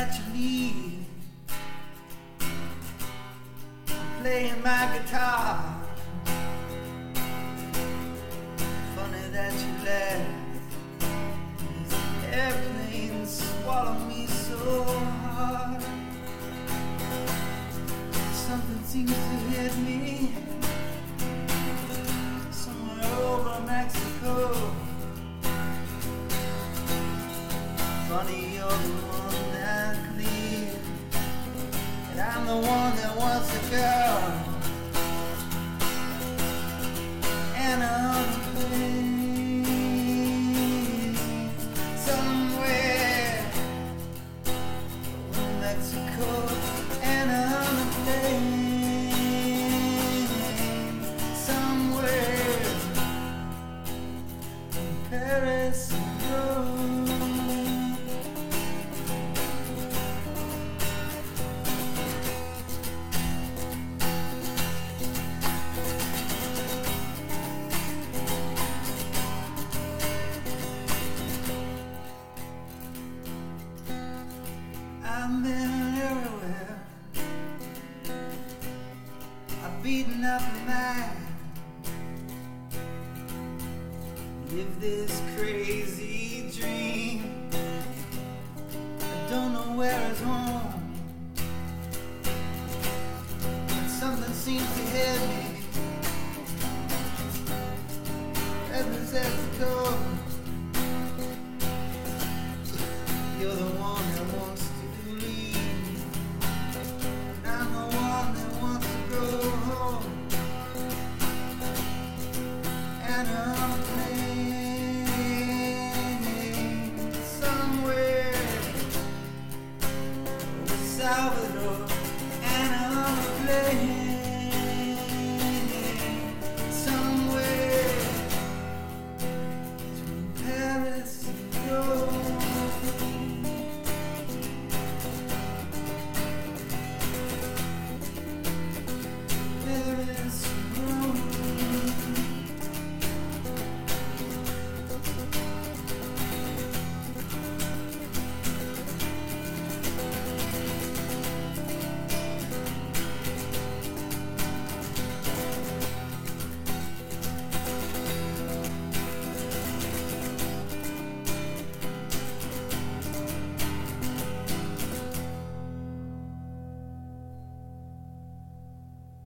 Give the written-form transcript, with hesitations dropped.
that you leave. I'm playing my guitar. Funny that you laugh. These airplanes swallow me so hard. Something seems to hit me somewhere over Mexico. Funny, you're the one that clear, and I'm the one that wants to go. And I'm playing somewhere in Mexico. And I'm playing somewhere in Paris and Rome. I've been everywhere. I've beaten up a man. Live this crazy dream. I don't know where is home, but something seems to hit me. Heaven's at the door. You're the one that wants to leave, and I'm the one that wants to go home. And I'm playing